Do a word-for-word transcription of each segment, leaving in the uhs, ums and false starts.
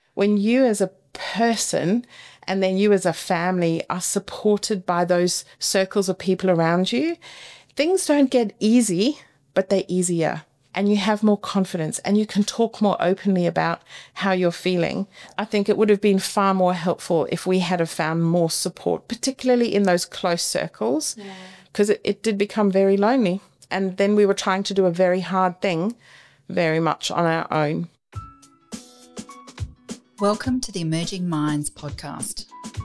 When you as a person and then you as a family are supported by those circles of people around you, things don't get easy, but they're easier. And you have more confidence and you can talk more openly about how you're feeling. I think it would have been far more helpful if we had have found more support, particularly in those close circles, because yeah. it, it did become very lonely. And then we were trying to do a very hard thing, very much on our own. Welcome to the Emerging Minds podcast.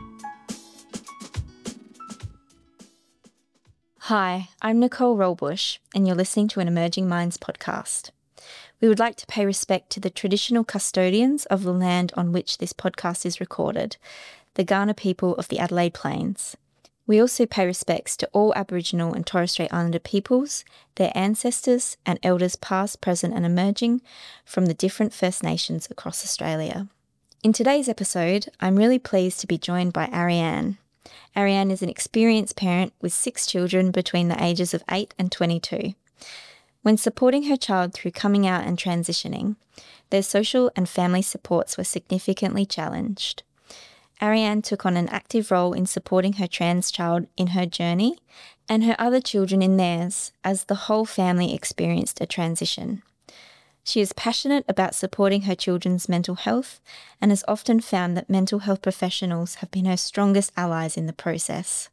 Hi, I'm Nicole Rollbush, and you're listening to an Emerging Minds podcast. We would like to pay respect to the traditional custodians of the land on which this podcast is recorded, the Kaurna people of the Adelaide Plains. We also pay respects to all Aboriginal and Torres Strait Islander peoples, their ancestors and elders past, present and emerging from the different First Nations across Australia. In today's episode, I'm really pleased to be joined by Ariane. Ariane is an experienced parent with six children between the ages of eight and twenty-two. When supporting her child through coming out and transitioning, their social and family supports were significantly challenged. Ariane took on an active role in supporting her trans child in her journey and her other children in theirs as the whole family experienced a transition. She is passionate about supporting her children's mental health and has often found that mental health professionals have been her strongest allies in the process.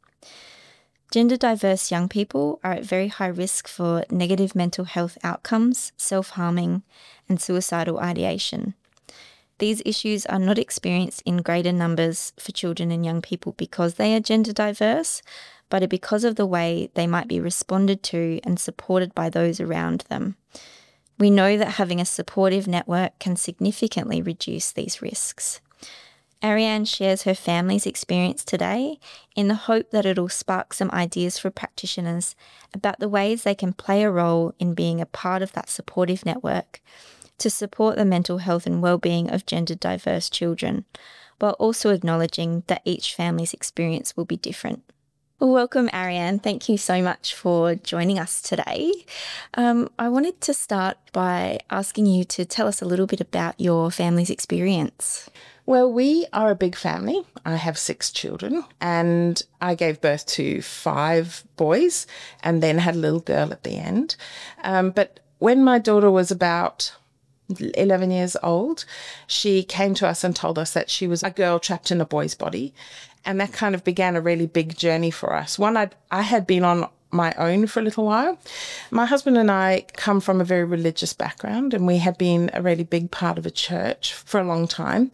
Gender diverse young people are at very high risk for negative mental health outcomes, self-harming, and suicidal ideation. These issues are not experienced in greater numbers for children and young people because they are gender diverse, but because of the way they might be responded to and supported by those around them. We know that having a supportive network can significantly reduce these risks. Ariane shares her family's experience today in the hope that it'll spark some ideas for practitioners about the ways they can play a role in being a part of that supportive network to support the mental health and well-being of gender diverse children, while also acknowledging that each family's experience will be different. Well, welcome, Ariane. Thank you so much for joining us today. Um, I wanted to start by asking you to tell us a little bit about your family's experience. Well, we are a big family. I have six children and I gave birth to five boys and then had a little girl at the end. Um, but when my daughter was about eleven years old, she came to us and told us that she was a girl trapped in a boy's body. And that kind of began a really big journey for us. One I'd, I had been on my own for a little while. My husband and I come from a very religious background, and we had been a really big part of a church for a long time.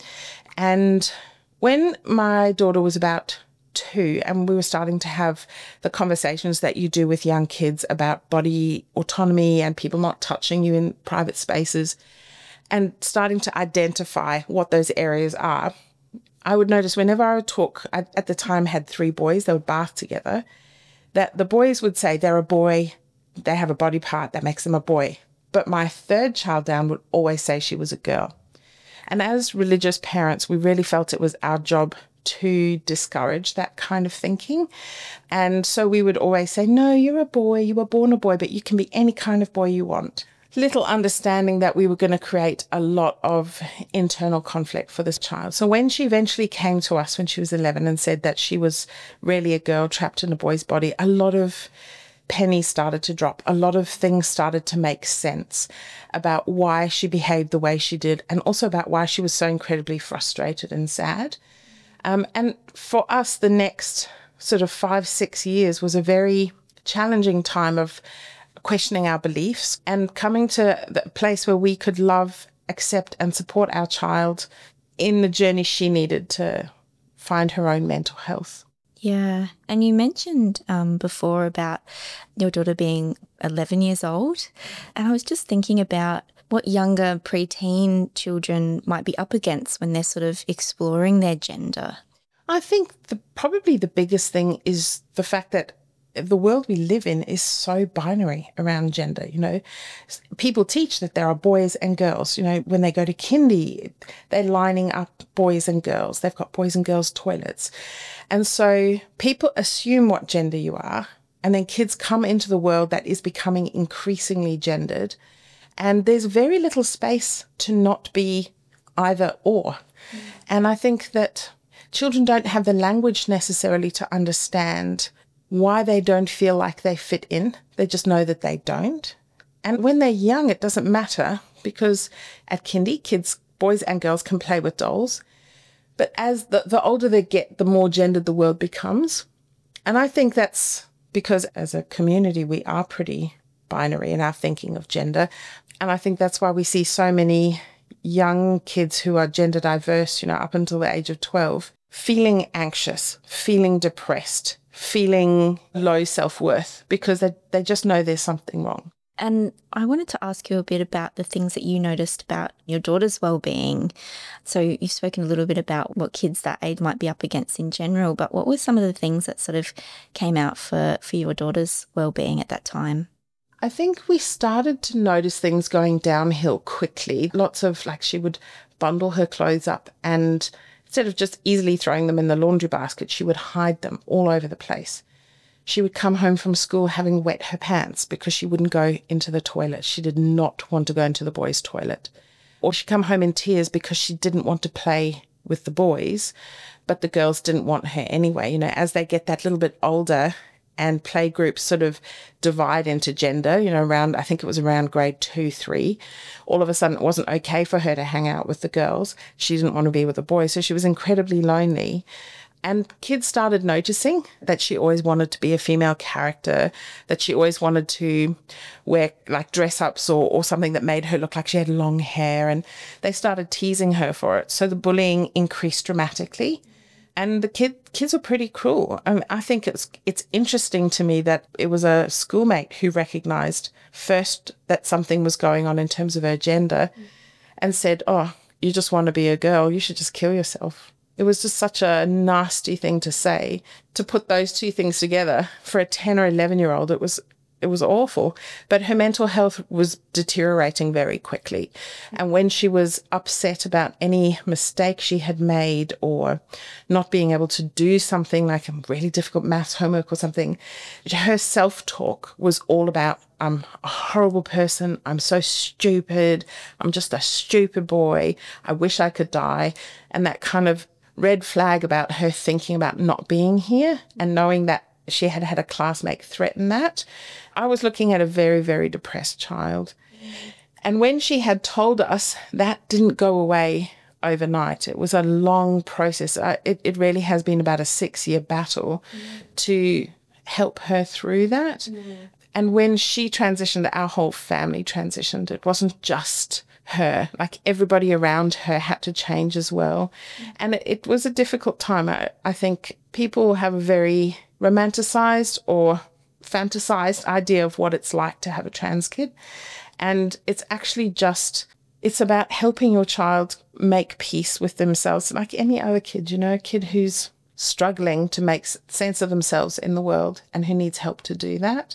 And when my daughter was about two and we were starting to have the conversations that you do with young kids about body autonomy and people not touching you in private spaces and starting to identify what those areas are, I would notice whenever I would talk, I, at the time had three boys, they would bath together, that the boys would say they're a boy, they have a body part that makes them a boy. But my third child down would always say she was a girl. And as religious parents, we really felt it was our job to discourage that kind of thinking. And so we would always say, no, you're a boy, you were born a boy, but you can be any kind of boy you want. Little understanding that we were going to create a lot of internal conflict for this child. So when she eventually came to us when she was eleven and said that she was really a girl trapped in a boy's body, a lot of pennies started to drop. A lot of things started to make sense about why she behaved the way she did and also about why she was so incredibly frustrated and sad. Um, and for us, the next sort of five, six years was a very challenging time of questioning our beliefs and coming to the place where we could love, accept and support our child in the journey she needed to find her own mental health. Yeah. And you mentioned um, before about your daughter being eleven years old. And I was just thinking about what younger preteen children might be up against when they're sort of exploring their gender. I think the, probably the biggest thing is the fact that the world we live in is so binary around gender. You know, people teach that there are boys and girls. You know, when they go to kindy, they're lining up boys and girls. They've got boys and girls toilets. And so people assume what gender you are. And then kids come into the world that is becoming increasingly gendered. And there's very little space to not be either or. And I think that children don't have the language necessarily to understand why they don't feel like they fit in. They just know that they don't. And when they're young, it doesn't matter, because at kindy, kids, boys and girls, can play with dolls. But as the, the older they get, the more gendered the world becomes. And I think that's because as a community, we are pretty binary in our thinking of gender. And I think that's why we see so many young kids who are gender diverse, you know, up until the age of twelve, feeling anxious, feeling depressed, feeling low self-worth, because they, they just know there's something wrong. And I wanted to ask you a bit about the things that you noticed about your daughter's well-being. So you've spoken a little bit about what kids that age might be up against in general, but what were some of the things that sort of came out for, for your daughter's well-being at that time? I think we started to notice things going downhill quickly. Lots of, like, she would bundle her clothes up and instead of just easily throwing them in the laundry basket, she would hide them all over the place. She would come home from school having wet her pants because she wouldn't go into the toilet. She did not want to go into the boys' toilet. Or she'd come home in tears because she didn't want to play with the boys, but the girls didn't want her anyway. You know, as they get that little bit older and play groups sort of divide into gender, you know, around, I think it was around grade two, three, all of a sudden it wasn't okay for her to hang out with the girls. She didn't want to be with the boys, so she was incredibly lonely. And kids started noticing that she always wanted to be a female character, that she always wanted to wear like dress-ups or, or something that made her look like she had long hair, and they started teasing her for it. So the bullying increased dramatically. And the kid, kids were pretty cruel. I mean, I think it's it's interesting to me that it was a schoolmate who recognised first that something was going on in terms of her gender mm. and said, oh, you just want to be a girl, you should just kill yourself. It was just such a nasty thing to say. To put those two things together for a ten or eleven-year-old, it was it was awful. But her mental health was deteriorating very quickly. And when she was upset about any mistake she had made or not being able to do something like a really difficult maths homework or something, her self-talk was all about, I'm a horrible person, I'm so stupid, I'm just a stupid boy, I wish I could die. And that kind of red flag about her thinking about not being here and knowing that she had had a classmate threaten that. I was looking at a very, very depressed child. And when she had told us, that didn't go away overnight. It was a long process. Uh, it, it really has been about a six-year battle mm. to help her through that. Mm. And when she transitioned, our whole family transitioned. It wasn't just her, like everybody around her had to change as well. Mm. And it, it was a difficult time. I, I think people have a very romanticized or fantasized idea of what it's like to have a trans kid. And it's actually just, it's about helping your child make peace with themselves, like any other kid, you know, a kid who's struggling to make sense of themselves in the world and who needs help to do that.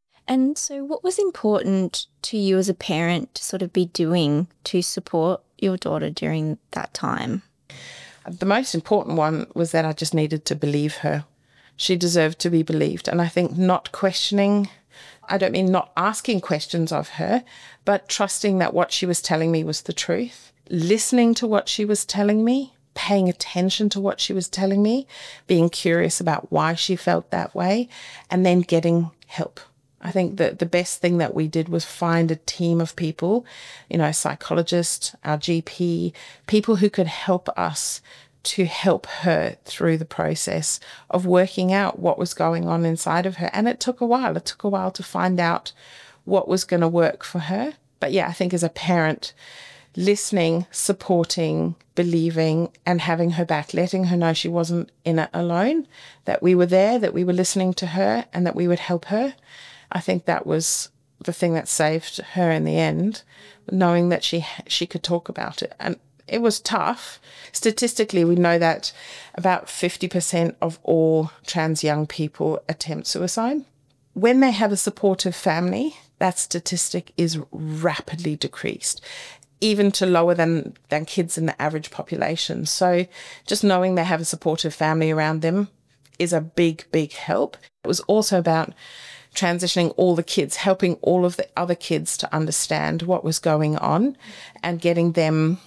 And so what was important to you as a parent to sort of be doing to support your daughter during that time? The most important one was that I just needed to believe her. She deserved to be believed. And I think not questioning, I don't mean not asking questions of her, but trusting that what she was telling me was the truth, listening to what she was telling me, paying attention to what she was telling me, being curious about why she felt that way, and then getting help. I think that the best thing that we did was find a team of people, you know, a psychologist, our G P, people who could help us to help her through the process of working out what was going on inside of her. And it took a while. It took a while to find out what was going to work for her. But yeah, I think as a parent, listening, supporting, believing, and having her back, letting her know she wasn't in it alone, that we were there, that we were listening to her, and that we would help her. I think that was the thing that saved her in the end, knowing that she she could talk about it. And it was tough. Statistically, we know that about fifty percent of all trans young people attempt suicide. When they have a supportive family, that statistic is rapidly decreased, even to lower than, than kids in the average population. So just knowing they have a supportive family around them is a big, big help. It was also about transitioning all the kids, helping all of the other kids to understand what was going on and getting them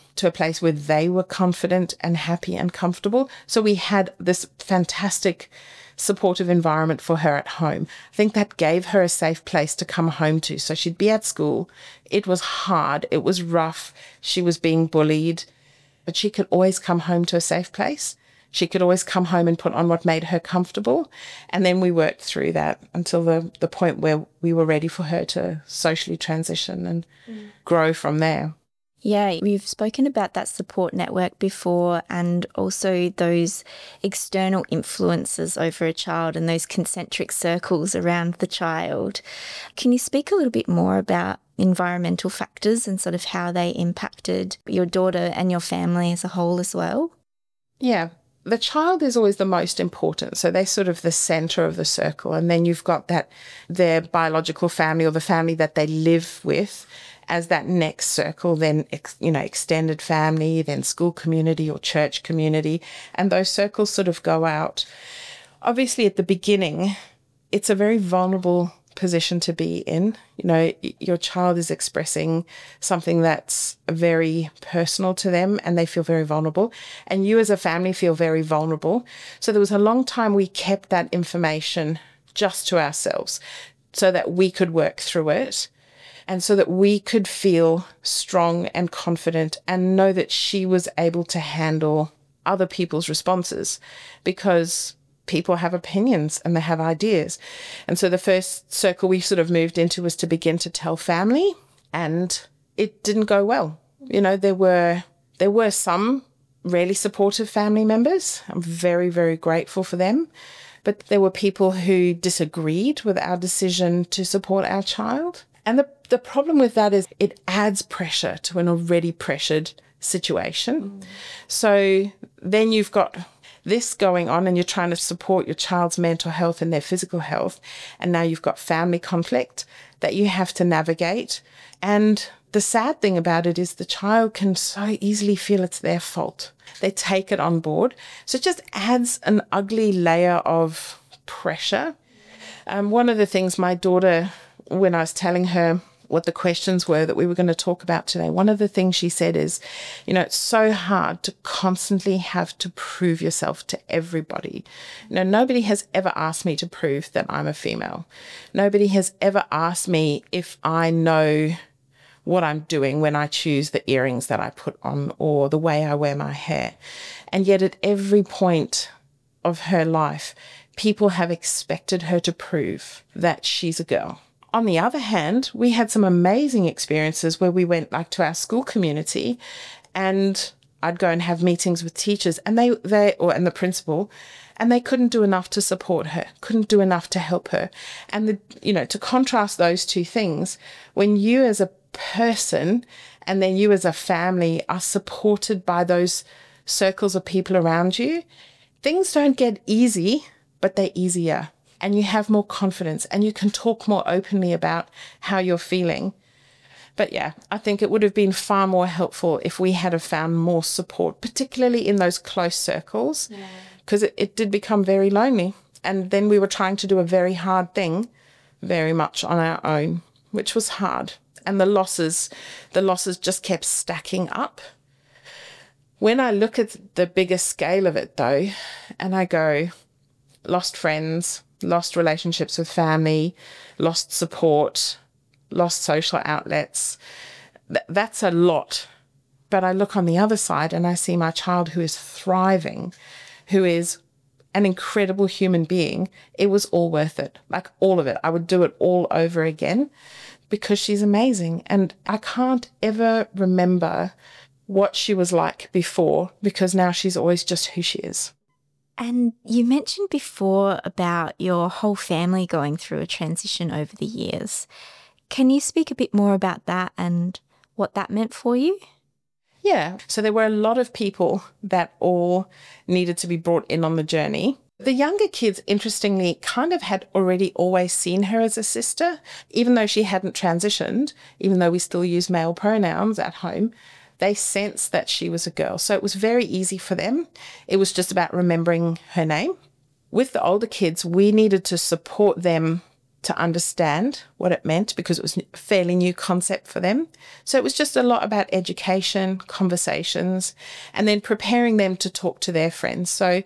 to a place where they were confident and happy and comfortable. So we had this fantastic supportive environment for her at home. I think that gave her a safe place to come home to. So she'd be at school. It was hard. It was rough. She was being bullied, but she could always come home to a safe place. She could always come home and put on what made her comfortable. And then we worked through that until the, the point where we were ready for her to socially transition and mm. grow from there. Yeah, we've spoken about that support network before, and also those external influences over a child and those concentric circles around the child. Can you speak a little bit more about environmental factors and sort of how they impacted your daughter and your family as a whole as well? Yeah. The child is always the most important. So they're sort of the center of the circle. And then you've got that, their biological family or the family that they live with as that next circle, then, you know, extended family, then school community or church community. And those circles sort of go out. Obviously, at the beginning, it's a very vulnerable position to be in. You know, your child is expressing something that's very personal to them and they feel very vulnerable. And you as a family feel very vulnerable. So there was a long time we kept that information just to ourselves so that we could work through it and so that we could feel strong and confident and know that she was able to handle other people's responses, because people have opinions and they have ideas. And so the first circle we sort of moved into was to begin to tell family, and it didn't go well. You know, there were there were some really supportive family members. I'm very, very grateful for them. But there were people who disagreed with our decision to support our child. And the, the problem with that is it adds pressure to an already pressured situation. Mm. So then you've got this going on and you're trying to support your child's mental health and their physical health. And now you've got family conflict that you have to navigate. And the sad thing about it is the child can so easily feel it's their fault. They take it on board. So it just adds an ugly layer of pressure. Um, one of the things my daughter, when I was telling her what the questions were that we were going to talk about today, one of the things she said is, you know, it's so hard to constantly have to prove yourself to everybody. You know, nobody has ever asked me to prove that I'm a female. Nobody has ever asked me if I know what I'm doing when I choose the earrings that I put on or the way I wear my hair. And yet at every point of her life, people have expected her to prove that she's a girl. On the other hand, we had some amazing experiences where we went like to our school community, and I'd go and have meetings with teachers and they, they or and the principal, and they couldn't do enough to support her, couldn't do enough to help her. And, the, you know, to contrast those two things, when you as a person and then you as a family are supported by those circles of people around you, things don't get easy, but they're easier. And you have more confidence and you can talk more openly about how you're feeling. But yeah, I think it would have been far more helpful if we had have found more support, particularly in those close circles, because yeah. it, it did become very lonely. And then we were trying to do a very hard thing very much on our own, which was hard. And the losses, the losses just kept stacking up. When I look at the bigger scale of it though, and I go, lost friends, lost relationships with family, lost support, lost social outlets. Th- that's a lot. But I look on the other side and I see my child who is thriving, who is an incredible human being. It was all worth it, like all of it. I would do it all over again because she's amazing. And I can't ever remember what she was like before because now she's always just who she is. And you mentioned before about your whole family going through a transition over the years. Can you speak a bit more about that and what that meant for you? Yeah. So there were a lot of people that all needed to be brought in on the journey. The younger kids, interestingly, kind of had already always seen her as a sister, even though she hadn't transitioned, even though we still use male pronouns at home. They sensed that she was a girl. So it was very easy for them. It was just about remembering her name. With the older kids, we needed to support them to understand what it meant because it was a fairly new concept for them. So it was just a lot about education, conversations, and then preparing them to talk to their friends. So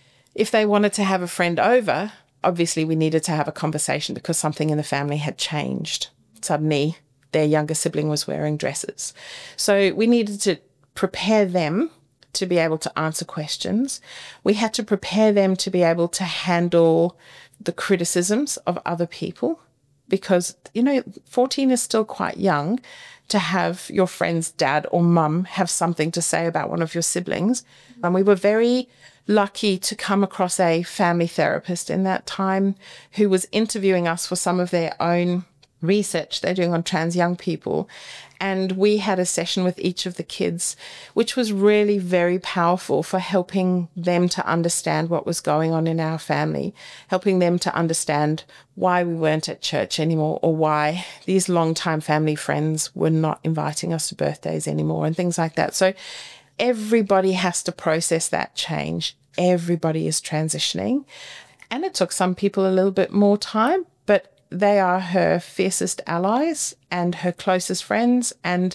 if they wanted to have a friend over, obviously we needed to have a conversation because something in the family had changed. Suddenly their younger sibling was wearing dresses. So we needed to prepare them to be able to answer questions. We had to prepare them to be able to handle the criticisms of other people because, you know, fourteen is still quite young to have your friend's dad or mum have something to say about one of your siblings. And we were very lucky to come across a family therapist in that time who was interviewing us for some of their own research they're doing on trans young people. And we had a session with each of the kids, which was really very powerful for helping them to understand what was going on in our family, helping them to understand why we weren't at church anymore or why these longtime family friends were not inviting us to birthdays anymore and things like that. So everybody has to process that change. Everybody is transitioning. And it took some people a little bit more time, but they are her fiercest allies and her closest friends. And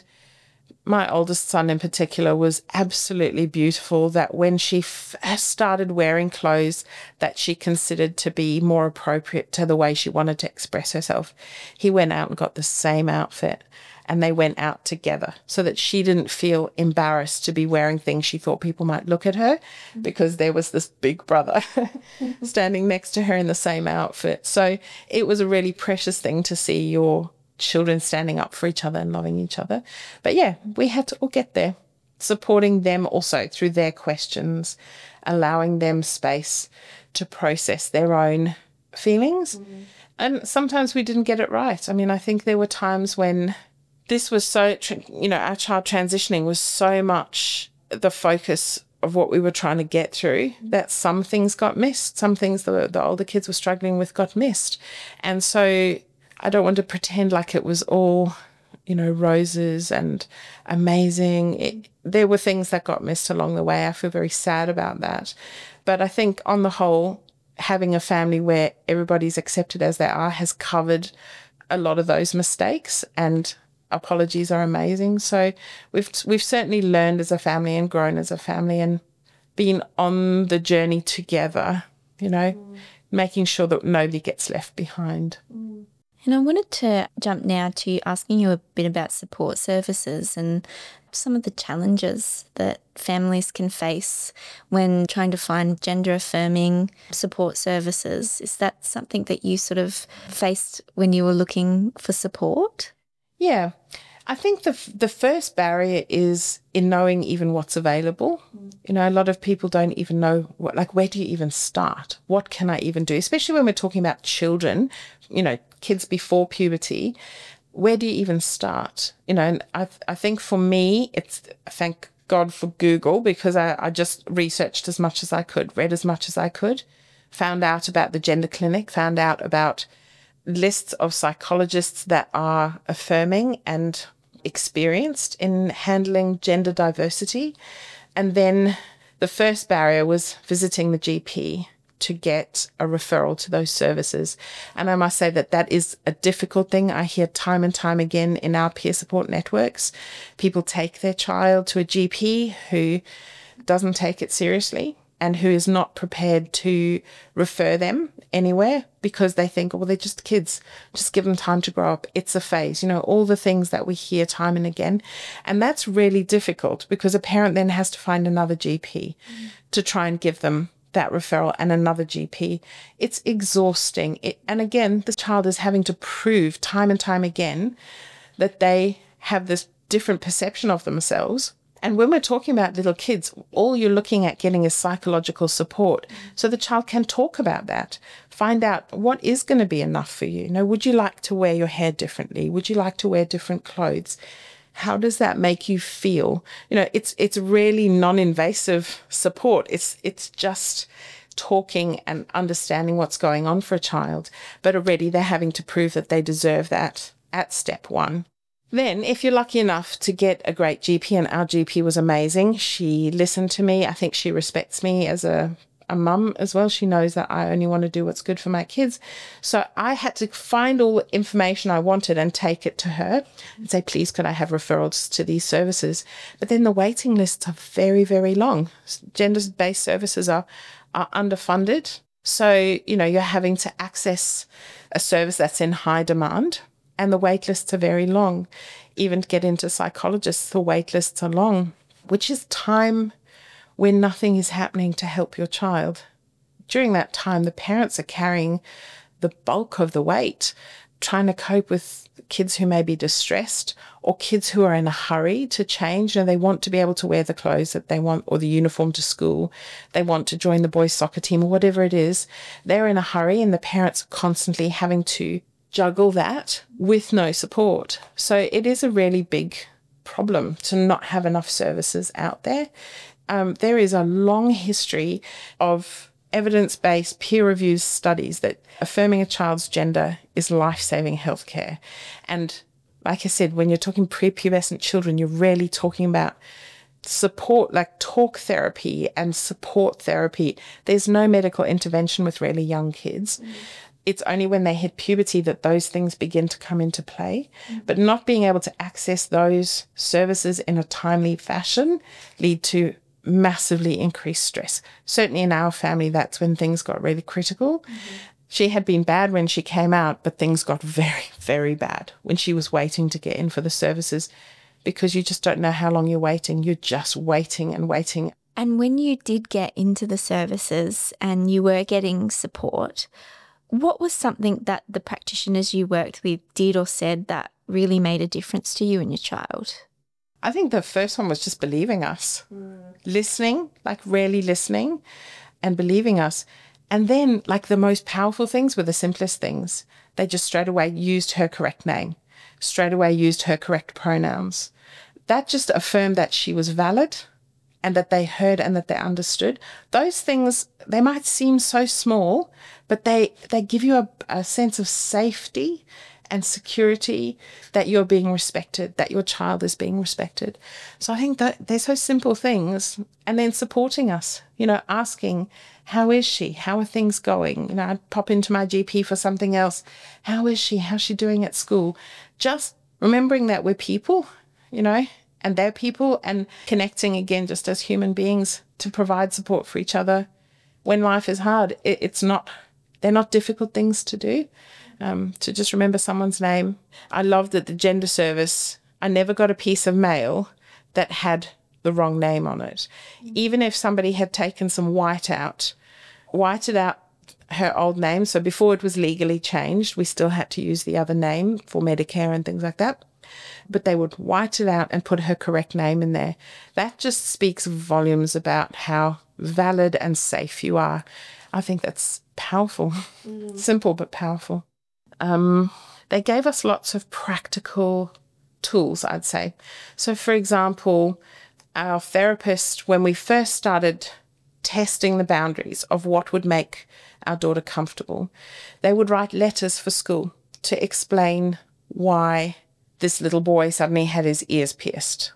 my oldest son in particular was absolutely beautiful that when she first started wearing clothes that she considered to be more appropriate to the way she wanted to express herself, he went out and got the same outfit and they went out together so that she didn't feel embarrassed to be wearing things she thought people might look at her because there was this big brother standing next to her in the same outfit. So it was a really precious thing to see your children standing up for each other and loving each other. But yeah, we had to all get there, supporting them also through their questions, allowing them space to process their own feelings. Mm-hmm. And sometimes we didn't get it right. I mean, I think there were times when this was so, you know, our child transitioning was so much the focus of what we were trying to get through that some things got missed. Some things the, the older kids were struggling with got missed. And so I don't want to pretend like it was all, you know, roses and amazing. It, there were things that got missed along the way. I feel very sad about that. But I think on the whole, having a family where everybody's accepted as they are has covered a lot of those mistakes, and apologies are amazing. So we've we've certainly learned as a family and grown as a family and been on the journey together, you know, mm. making sure that nobody gets left behind. Mm. And I wanted to jump now to asking you a bit about support services and some of the challenges that families can face when trying to find gender-affirming support services. Is that something that you sort of faced when you were looking for support? Yeah, I think the the first barrier is in knowing even what's available. Mm. You know, a lot of people don't even know, what, like, where do you even start? What can I even do? Especially when we're talking about children, you know, kids before puberty. Where do you even start? You know, and I I think for me, it's, thank God for Google, because I, I just researched as much as I could, read as much as I could, found out about the gender clinic, found out about lists of psychologists that are affirming and experienced in handling gender diversity. And then the first barrier was visiting the G P to get a referral to those services. And I must say that that is a difficult thing. I hear time and time again in our peer support networks, people take their child to a G P who doesn't take it seriously and who is not prepared to refer them anywhere because they think, oh, well, they're just kids. Just give them time to grow up. It's a phase, you know, all the things that we hear time and again. And that's really difficult because a parent then has to find another G P mm. to try and give them that referral and another G P. It's exhausting. It, and again, the child is having to prove time and time again that they have this different perception of themselves. And when we're talking about little kids, all you're looking at getting is psychological support. So the child can talk about that, find out what is going to be enough for you. You know, would you like to wear your hair differently? Would you like to wear different clothes? How does that make you feel? You know, it's it's really non-invasive support. It's it's just talking and understanding what's going on for a child. But already they're having to prove that they deserve that at step one. Then, if you're lucky enough to get a great G P, and our G P was amazing, she listened to me. I think she respects me as a a mum as well. She knows that I only want to do what's good for my kids. So I had to find all the information I wanted and take it to her and say, please, could I have referrals to these services? But then the waiting lists are very, very long. Gender-based services are, are underfunded. So, you know, you're having to access a service that's in high demand and the wait lists are very long. Even to get into psychologists, the wait lists are long, which is time when nothing is happening to help your child. During that time, the parents are carrying the bulk of the weight, trying to cope with kids who may be distressed or kids who are in a hurry to change and they want to be able to wear the clothes that they want or the uniform to school. They want to join the boys' soccer team or whatever it is. They're in a hurry and the parents are constantly having to juggle that with no support. So it is a really big problem to not have enough services out there. Um, there is a long history of evidence-based peer-reviewed studies that affirming a child's gender is life-saving healthcare. And like I said, when you're talking prepubescent children, you're really talking about support, like talk therapy and support therapy. There's no medical intervention with really young kids. Mm. It's only when they hit puberty that those things begin to come into play. Mm. But not being able to access those services in a timely fashion lead to massively increased stress. Certainly in our family, that's when things got really critical. Mm-hmm. She had been bad when she came out, but things got very, very bad when she was waiting to get in for the services because you just don't know how long you're waiting. You're just waiting and waiting. And when you did get into the services and you were getting support, what was something that the practitioners you worked with did or said that really made a difference to you and your child? I think the first one was just believing us, mm. listening, like really listening and believing us. And then like the most powerful things were the simplest things. They just straight away used her correct name, straight away used her correct pronouns. That just affirmed that she was valid and that they heard and that they understood. Those things, they might seem so small, but they, they give you a, a sense of safety and security that you're being respected, that your child is being respected. So I think that they're so simple things. And then supporting us, you know, asking, how is she? How are things going? You know, I'd pop into my G P for something else. How is she? How's she doing at school? Just remembering that we're people, you know, and they're people, and connecting again just as human beings to provide support for each other. When life is hard, it, it's not, they're not difficult things to do. Um, to just remember someone's name. I loved that the gender service, I never got a piece of mail that had the wrong name on it. Mm. Even if somebody had taken some white out, whited out her old name. So before it was legally changed, we still had to use the other name for Medicare and things like that. But they would white it out and put her correct name in there. That just speaks volumes about how valid and safe you are. I think that's powerful. Mm. Simple but powerful. Um, they gave us lots of practical tools, I'd say. So, for example, our therapist, when we first started testing the boundaries of what would make our daughter comfortable, they would write letters for school to explain why this little boy suddenly had his ears pierced,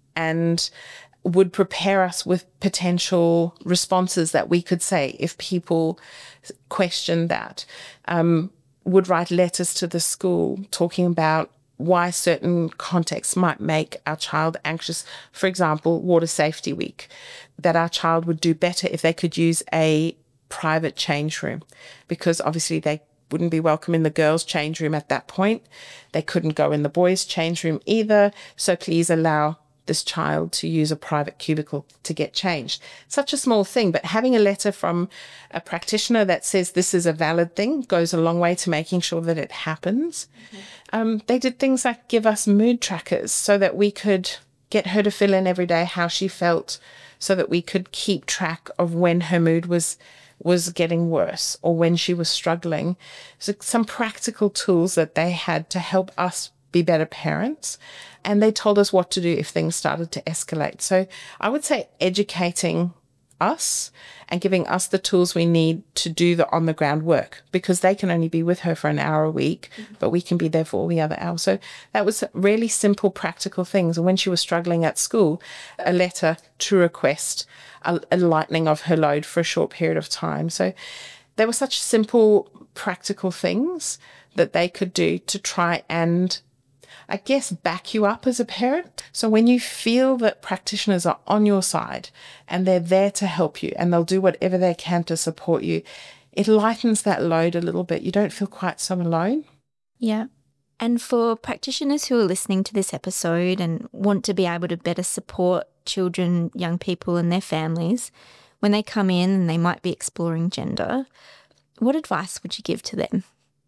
and would prepare us with potential responses that we could say if people questioned that. Um, would write letters to the school talking about why certain contexts might make our child anxious. For example, Water Safety Week, that our child would do better if they could use a private change room, because obviously they wouldn't be welcome in the girls' change room at that point. They couldn't go in the boys' change room either. So please allow this child to use a private cubicle to get changed. Such a small thing, but having a letter from a practitioner that says this is a valid thing goes a long way to making sure that it happens. Mm-hmm. Um, they did things like give us mood trackers so that we could get her to fill in every day how she felt, so that we could keep track of when her mood was was getting worse or when she was struggling. So some practical tools that they had to help us be better parents. And they told us what to do if things started to escalate. So I would say educating us and giving us the tools we need to do the on-the-ground work, because they can only be with her for an hour a week, but we can be there for all the other hours. So that was really simple, practical things. And when she was struggling at school, a letter to request a, a lightening of her load for a short period of time. So there were such simple, practical things that they could do to try and, I guess, back you up as a parent. So when you feel that practitioners are on your side and they're there to help you and they'll do whatever they can to support you, it lightens that load a little bit. You don't feel quite so alone. Yeah. And for practitioners who are listening to this episode and want to be able to better support children, young people and their families, when they come in and they might be exploring gender, what advice would you give to them?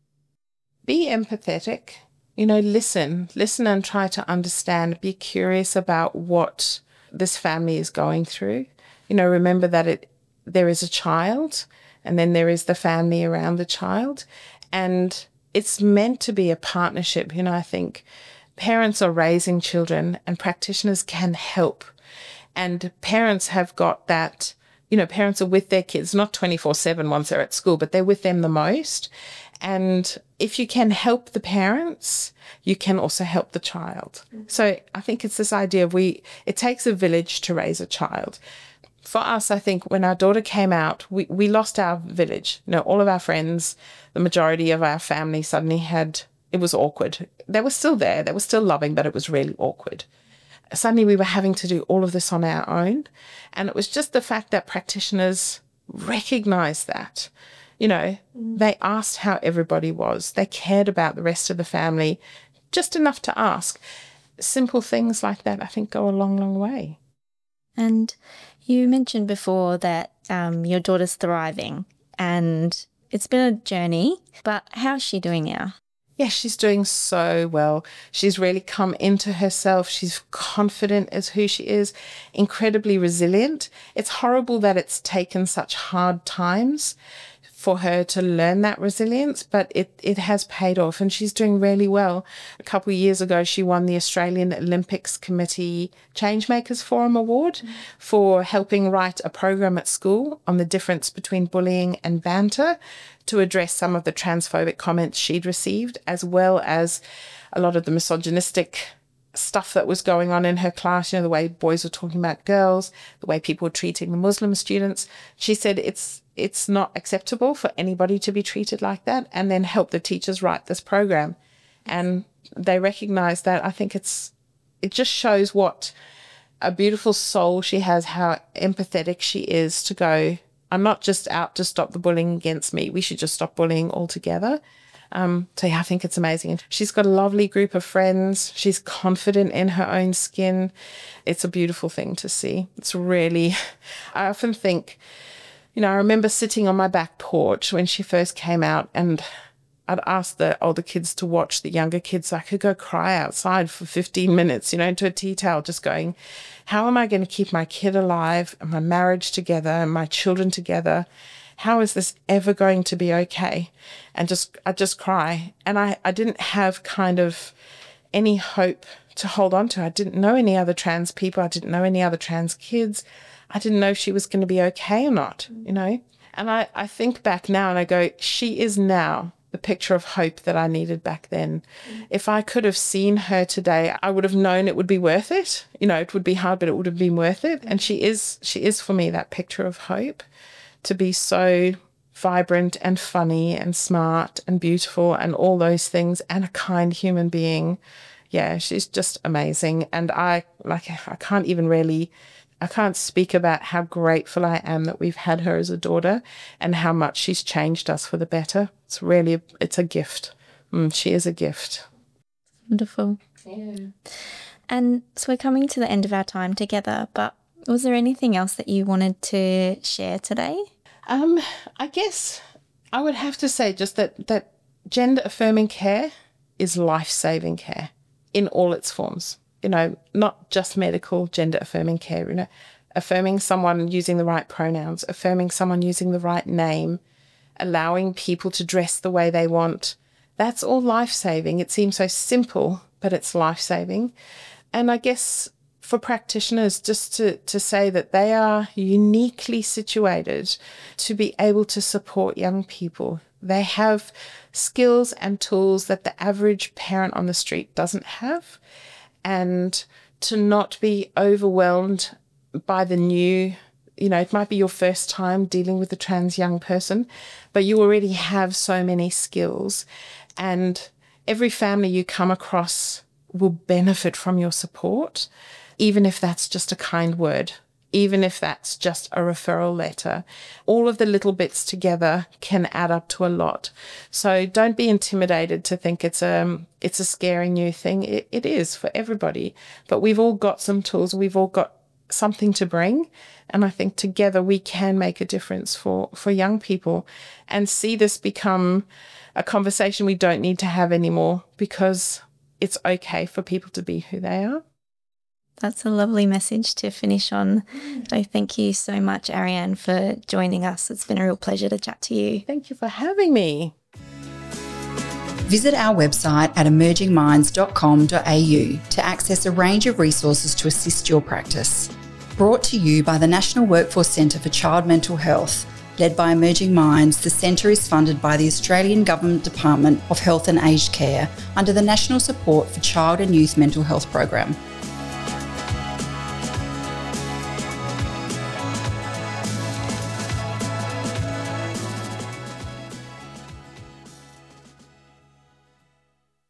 Be empathetic. You know, listen, listen and try to understand, be curious about what this family is going through. You know, remember that it there is a child and then there is the family around the child, and it's meant to be a partnership. You know, I think parents are raising children and practitioners can help, and parents have got that, you know, parents are with their kids, not twenty-four seven once they're at school, but they're with them the most. And if you can help the parents, you can also help the child. Mm-hmm. So I think it's this idea of we, it takes a village to raise a child. For us, I think when our daughter came out, we, we lost our village. You know, all of our friends, the majority of our family suddenly had, it was awkward. They were still there. They were still loving, but it was really awkward. Suddenly we were having to do all of this on our own. And it was just the fact that practitioners recognized that. You know, mm. they asked how everybody was. They cared about the rest of the family, just enough to ask. Simple things like that, I think, go a long, long way. And you mentioned before that um, your daughter's thriving, and it's been a journey, but how's she doing now? Yeah, she's doing so well. She's really come into herself. She's confident as who she is, incredibly resilient. It's horrible that it's taken such hard times for her to learn that resilience, but it, it has paid off and she's doing really well. A couple of years ago, she won the Australian Olympics Committee Changemakers Forum Award mm-hmm. for helping write a program at school on the difference between bullying and banter to address some of the transphobic comments she'd received, as well as a lot of the misogynistic stuff that was going on in her class, you know, the way boys were talking about girls, the way people were treating the Muslim students. She said it's it's not acceptable for anybody to be treated like that, and then help the teachers write this program. And they recognize that. I think it's it just shows what a beautiful soul she has, how empathetic she is to go, I'm not just out to stop the bullying against me. We should just stop bullying altogether. Um, so yeah, I think it's amazing. She's got a lovely group of friends. She's confident in her own skin. It's a beautiful thing to see. It's really, I often think, you know, I remember sitting on my back porch when she first came out, and I'd ask the older kids to watch the younger kids so I could go cry outside for fifteen minutes, you know, into a tea towel, just going, how am I going to keep my kid alive and my marriage together and my children together? How is this ever going to be okay? And just, I just cry. And I, I didn't have kind of any hope to hold on to. I didn't know any other trans people. I didn't know any other trans kids. I didn't know if she was going to be okay or not, you know? And I, I think back now and I go, she is now the picture of hope that I needed back then. Mm. If I could have seen her today, I would have known it would be worth it. You know, it would be hard, but it would have been worth it. And she is, she is for me that picture of hope, to be so vibrant and funny and smart and beautiful and all those things, and a kind human being. Yeah, she's just amazing. And I, like, I can't even really, I can't speak about how grateful I am that we've had her as a daughter and how much she's changed us for the better. It's really, it's a gift. Mm, she is a gift. Wonderful. Yeah. And so we're coming to the end of our time together, but was there anything else that you wanted to share today? Um, I guess I would have to say just that, that gender affirming care is life-saving care in all its forms. You know, not just medical gender affirming care, you know, affirming someone using the right pronouns, affirming someone using the right name, allowing people to dress the way they want. That's all life-saving. It seems so simple, but it's life-saving. And I guess for practitioners just to, to say that they are uniquely situated to be able to support young people. They have skills and tools that the average parent on the street doesn't have, and to not be overwhelmed by the new, you know, it might be your first time dealing with a trans young person, but you already have so many skills, and every family you come across will benefit from your support, even if that's just a kind word, even if that's just a referral letter. All of the little bits together can add up to a lot. So don't be intimidated to think it's a, it's a scary new thing. It, it is for everybody, but we've all got some tools. We've all got something to bring. And I think together we can make a difference for, for young people and see this become a conversation we don't need to have anymore, because it's okay for people to be who they are. That's a lovely message to finish on. So thank you so much, Ariane, for joining us. It's been a real pleasure to chat to you. Thank you for having me. Visit our website at emerging minds dot com dot a u to access a range of resources to assist your practice. Brought to you by the National Workforce Centre for Child Mental Health. Led by Emerging Minds, the centre is funded by the Australian Government Department of Health and Aged Care under the National Support for Child and Youth Mental Health Program.